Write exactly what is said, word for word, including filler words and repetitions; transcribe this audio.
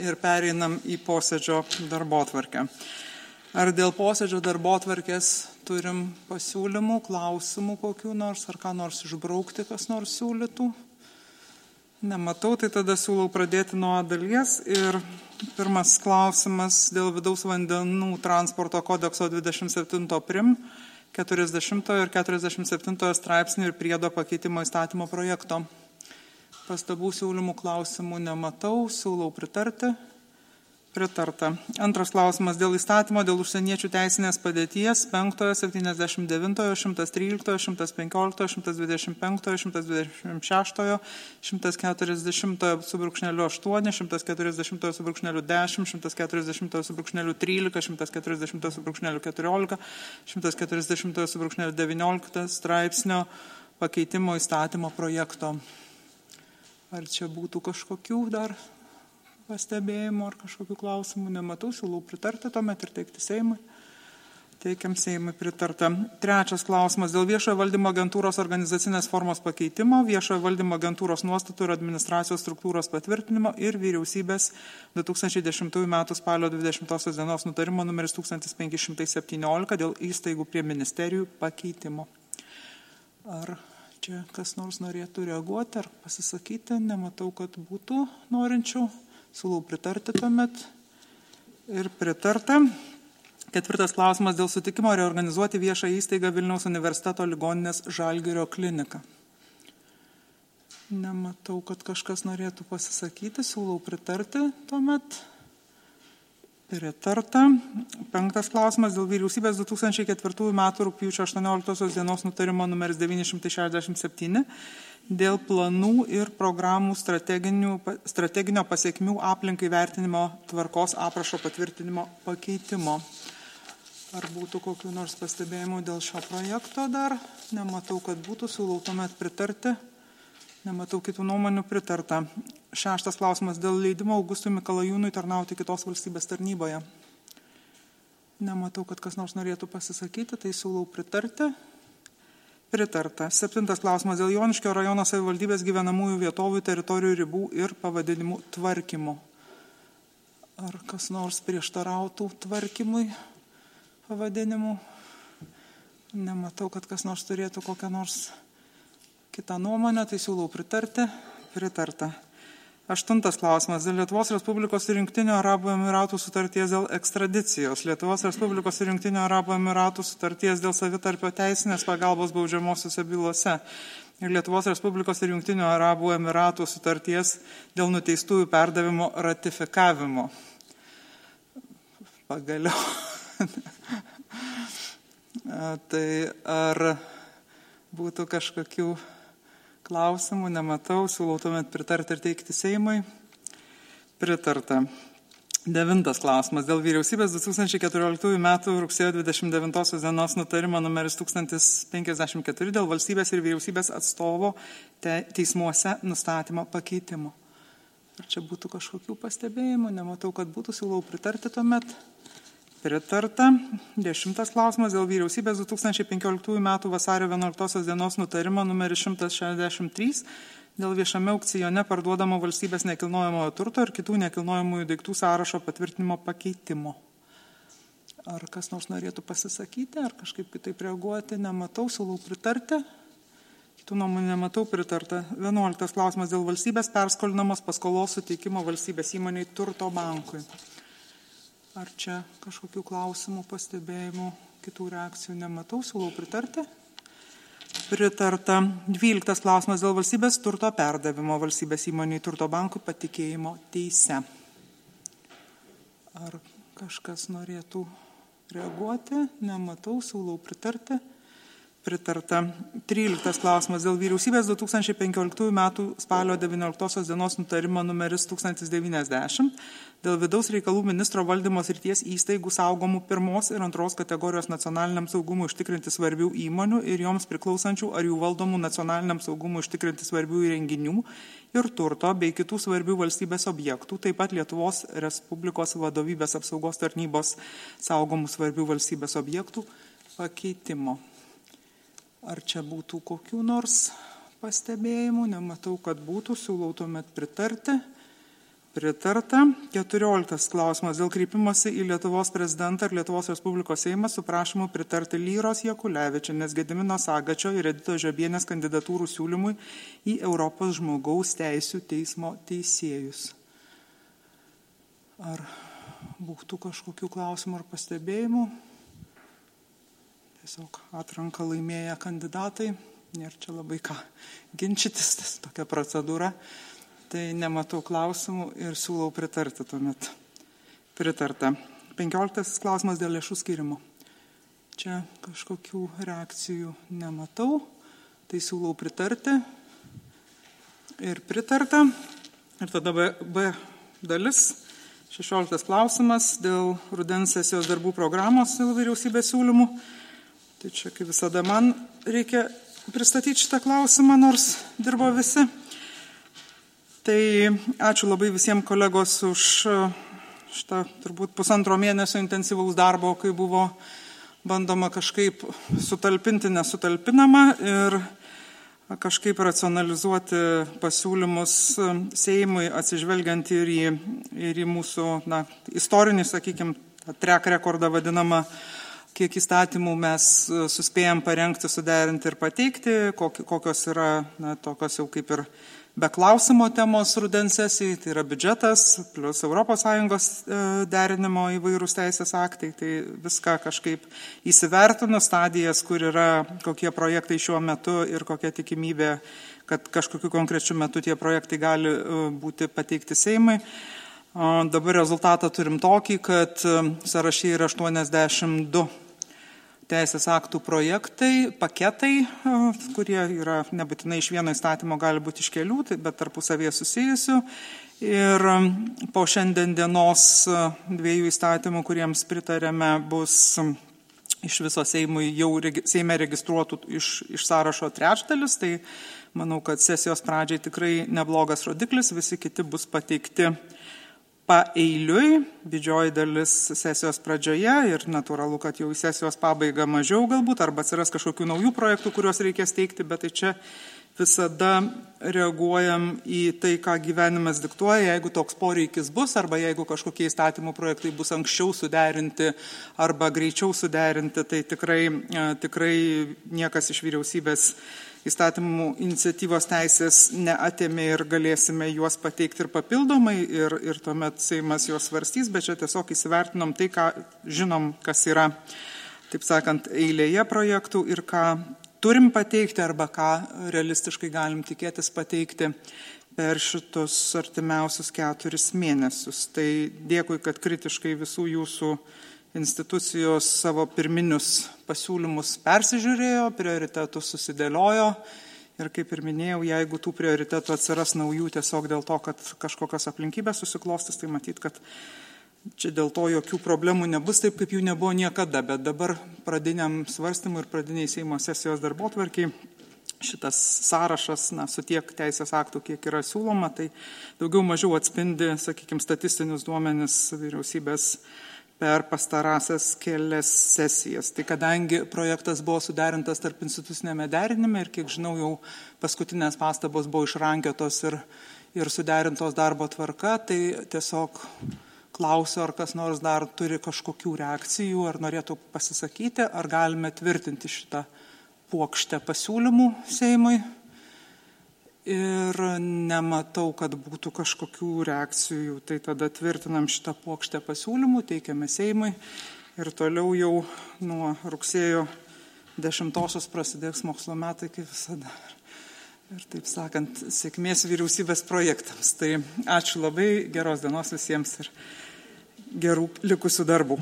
Ir pereinam į posėdžio darbotvarkę. Ar dėl posėdžio darbotvarkės turim pasiūlymų, klausimų kokių nors, ar ką nors išbraukti, kas nors siūlytų? Nematau, tai tada siūlau pradėti nuo dalies. Ir pirmas klausimas dėl vidaus vandenų transporto kodekso dvidešimt septinto prim, keturiasdešimtojo ir keturiasdešimt septintojo straipsnių ir priedo pakeitimo įstatymo projekto. Pastabų, siūlymų, klausimų nematau, siūlau pritarti. Pritarta. Antras klausimas dėl įstatymo, dėl užsieniečių teisinės padėties penktojo, septyniasdešimt devintojo, šimtas tryliktojo, šimtas penkioliktojo, šimtas dvidešimt penktojo, šimtas dvidešimt šeštojo, šimtas keturiasdešimtojo su brūkšneliu aštuoni, šimtas keturiasdešimtojo su brūkšneliu dešimt, šimtas keturiasdešimtojo su brūkšneliu trylika, šimtas keturiasdešimtojo su brūkšneliu keturiolika, šimtas keturiasdešimtojo su brūkšneliu devyniolika straipsnio pakeitimo įstatymo projekto. Ar čia būtų kažkokių dar pastebėjimų ar kažkokių klausimų? Nematau, siūlau pritarti tuomet ir teikti Seimui. Teikiam Seimui pritarta. Trečias klausimas dėl viešojo valdymo agentūros organizacinės formos pakeitimo, viešojo valdymo agentūros nuostatų ir administracijos struktūros patvirtinimo ir vyriausybės du tūkstančiai dešimtųjų metų spalio dvidešimtosios dienos nutarimo numeris tūkstantis penki šimtai septyniolika dėl įstaigų prie ministerijų pakeitimo. Ar čia kas nors norėtų reaguoti ar pasisakyti? Nematau, kad būtų norinčių. Siūlau pritarti tuomet. Ir pritarta. Ketvirtas klausimas dėl sutikimo reorganizuoti viešą įstaigą Vilniaus universiteto ligoninės Žalgirio kliniką. Nematau, kad kažkas norėtų pasisakyti. Siūlau pritarti tuomet. Pritarta. Penktas klausimas dėl vyriausybės du tūkstančiai ketvirtųjų metų rugpjūčio aštuonioliktosios dienos nutarimo numeris devyni šimtai šešiasdešimt septyni dėl planų ir programų strateginio pasiekmių aplinkai vertinimo tvarkos aprašo patvirtinimo pakeitimo. Ar būtų kokių nors pastebėjimų dėl šio projekto dar? Nematau, kad būtų. Siūlau tuomet pritarti. Nematau kitų nuomonių, pritarta. Šeštas klausimas dėl leidimo Augustui Mikalajūnui tarnauti kitos valstybės tarnyboje. Nematau, kad kas nors norėtų pasisakyti, tai siūlau pritarti. Pritarta. Septintas klausimas dėl Joniškio rajono savivaldybės gyvenamųjų vietovių, teritorijų ribų ir pavadinimų tvarkymo. Ar kas nors prieštarautų tvarkymui pavadinimų? Nematau, kad kas nors turėtų kokią nors kitą nuomonę, tai siūlau pritarti. Pritarta. Aštuntas klausimas dėl Lietuvos Respublikos ir Jungtinių Arabų Emiratų sutarties dėl ekstradicijos, Lietuvos Respublikos ir Jungtinių Arabų Emiratų sutarties dėl savitarpio teisinės pagalbos baudžiamosiose bylose ir Lietuvos Respublikos ir Jungtinių Arabų Emiratų sutarties dėl nuteistųjų perdavimo ratifikavimo. Pagaliau. Tai ar būtų kažkokių klausimų? Nematau, siūlau tuomet pritarti ir teikti Seimui. Pritarta. Devintas klausimas dėl vyriausybės du tūkstančiai keturioliktųjų metų rugsėjo dvidešimt devintosios dienos nutarimo numeris tūkstantis penkiasdešimt keturi dėl valstybės ir vyriausybės atstovo te, teismuose nustatymo pakeitimo. Ar čia būtų kažkokių pastebėjimų? Nematau, kad būtų. Siūlau pritarti tuomet. Pritarta. Dešimtas klausimas dėl vyriausybės du tūkstančiai penkioliktųjų metų vasario vienuoliktosios dienos nutarimo numeris šimtas šešiasdešimt trys dėl viešame aukcione parduodamo valstybės nekilnojamojo turto ir kitų nekilnojamųjų daiktų sąrašo patvirtinimo pakeitimo. Ar kas nors norėtų pasisakyti, ar kažkaip kitaip reaguoti? Nematau, siūlau pritarti. Kitų nuomonių nematau, pritarta. Vienuoliktas klausimas dėl valstybės perskolinamos paskolos suteikimo valstybės įmoniai Turto bankui. Ar čia kažkokių klausimų, pastebėjimų, kitų reakcijų nematau, siūlau pritarti. Pritarta. Dvyliktas klausimas dėl valstybės turto perdavimo valstybės įmoniai Turto bankui patikėjimo teise. Ar kažkas norėtų reaguoti? Nematau, siūlau pritarti. Pritarta. Tryliktas klausimas dėl vyriausybės du tūkstančiai penkioliktųjų metų spalio devynioliktosios dienos nutarimo numeris tūkstantis devyniasdešimt dėl vidaus reikalų ministro valdymo srities įstaigų saugomų pirmos ir antros kategorijos nacionaliniam saugumui užtikrinti svarbių įmonių ir joms priklausančių ar jų valdomų nacionaliniam saugumui užtikrinti svarbių įrenginių ir turto bei kitų svarbių valstybės objektų, taip pat Lietuvos Respublikos vadovybės apsaugos tarnybos saugomų svarbių valstybės objektų pakeitimo. Ar čia būtų kokių nors pastebėjimų? Nematau, kad būtų. Siūlau tuomet pritarti. Pritarta. keturioliktas klausimas dėl kreipimosi į Lietuvos prezidentą ir Lietuvos Respublikos Seimą su prašymu pritarti Lyros Jakulevičienės, Gedimino Sagačio ir Editos Žiobienės kandidatūrų siūlymui į Europos žmogaus teisių teismo teisėjus. Ar būtų kažkokių klausimų ar pastebėjimų? Tiesiog atranka laimėję kandidatai. Nėra čia labai ką ginčytis, tas tokia procedūra. Tai nematau klausimų ir siūlau pritarti tuomet. Pritarta. penkioliktas klausimas dėl lėšų skirimo. Čia kažkokių reakcijų nematau, tai siūlau pritarti ir pritarta. Ir tada B, B dalis, šešioliktas klausimas dėl rudens sesijos darbų programos dėl vyriausybės siūlymų. Tai čia, kaip visada, man reikia pristatyti šitą klausimą, nors dirbo visi. Tai ačiū labai visiems kolegos už šitą turbūt pusantro mėnesio intensyvaus darbo, kai buvo bandoma kažkaip sutalpinti nesutalpinama ir kažkaip racionalizuoti pasiūlymus Seimui, atsižvelgiant ir į, ir į mūsų na, istorinį, sakykime, track rekordą vadinamą, kiek įstatymų mes suspėjom parengti, suderinti ir pateikti, kokios yra na, tokios jau kaip ir be klausimo temos rudens sesijai, tai yra biudžetas, plus Europos Sąjungos derinimo įvairūs teisės aktai, tai viską kažkaip įsivertinu, stadijas, kur yra kokie projektai šiuo metu ir kokia tikimybė, kad kažkokiu konkrečiu metu tie projektai gali būti pateikti Seimui. Dabar rezultatą turim tokį, kad sąraše yra aštuoniasdešimt du teisės aktų projektai, paketai, kurie yra nebūtinai iš vieno įstatymo, gali būti iš kelių, bet tarpusavėje susijusių. Ir po šiandien dienos dviejų įstatymų, kuriems pritarėme, bus iš viso Seimui jau Seime registruotų iš, iš sąrašo trečdalis. Tai manau, kad sesijos pradžiai tikrai neblogas rodiklis, visi kiti bus pateikti paeiliui, didžioji dalis sesijos pradžioje ir natūralu, kad jau į sesijos pabaigą mažiau galbūt, arba atsiras kažkokių naujų projektų, kuriuos reikės teikti, bet tai čia visada reaguojam į tai, ką gyvenimas diktuoja, jeigu toks poreikis bus, arba jeigu kažkokie įstatymų projektai bus anksčiau suderinti arba greičiau suderinti, tai tikrai, tikrai niekas iš vyriausybės įstatymų iniciatyvos teisės neatėmė ir galėsime juos pateikti ir papildomai ir, ir tuomet Seimas juos svarstys, bet čia tiesiog įsivertinom tai, ką žinom, kas yra, taip sakant, eilėje projektų ir ką turim pateikti arba ką realistiškai galim tikėtis pateikti per šitus artimiausius keturis mėnesius. Tai dėkui, kad kritiškai visų jūsų institucijos savo pirminius pasiūlymus persižiūrėjo, prioritetus susidėliojo ir, kaip ir minėjau, jeigu tų prioritetų atsiras naujų tiesiog dėl to, kad kažkokios aplinkybės susiklostys, tai matyt, kad čia dėl to jokių problemų nebus taip, kaip jų nebuvo niekada, bet dabar pradiniam svarstymui ir pradiniai Seimo sesijos darbotvarkiai šitas sąrašas, na, su tiek teisės aktų, kiek yra siūloma, tai daugiau mažiau atspindi, sakykime, statistinius duomenis vyriausybės per pastarąsias kelias sesijas. Tai kadangi projektas buvo suderintas tarp institucinėme derinime ir, kiek žinau, jau paskutinės pastabos buvo išrankiotos ir, ir suderintos darbo tvarka, tai tiesiog klausiu, ar kas nors dar turi kažkokių reakcijų, ar norėtų pasisakyti, ar galime tvirtinti šitą puokštę pasiūlymų Seimui. Ir nematau, kad būtų kažkokių reakcijų, tai tada tvirtinam šitą puokštę pasiūlymų, teikiame Seimui ir toliau jau nuo rugsėjo dešimtosios prasidės mokslo metai, kaip visada. Ir taip sakant, sėkmės vyriausybės projektams. Tai ačiū labai, geros dienos visiems ir gerų likusių darbų.